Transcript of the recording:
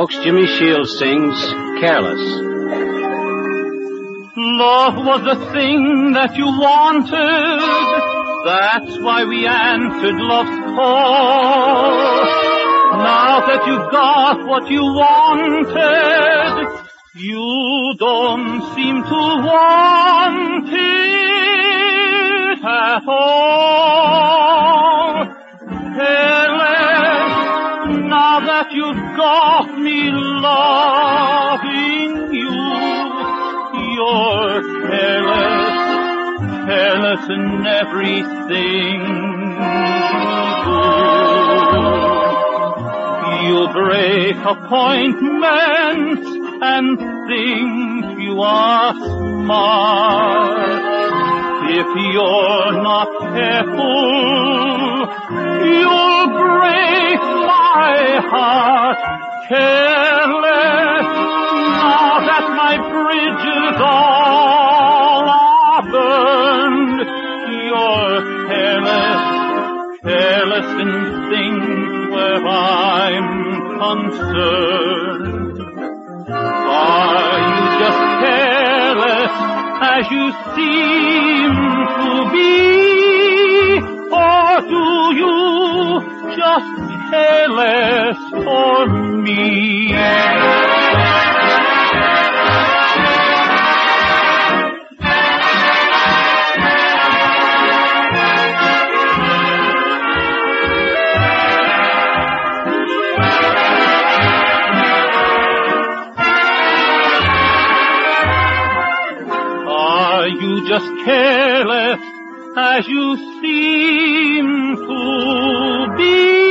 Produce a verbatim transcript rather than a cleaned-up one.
folks, Jimmy Shields sings Careless. Love was the thing that you wanted, that's why we answered love's call. Now that you've got what you wanted, you don't seem to want it at all. Careless, now that you've got me loving you, you're careless, careless in everything you do. You break appointments and think you are smart. If you're not careful, you'll break my heart. Careless, now that my bridges all are burned, you're careless, careless in things where I'm concerned. Are you just careless as you seem to be, or do you just careless for me? Are you just careless as you seem to be?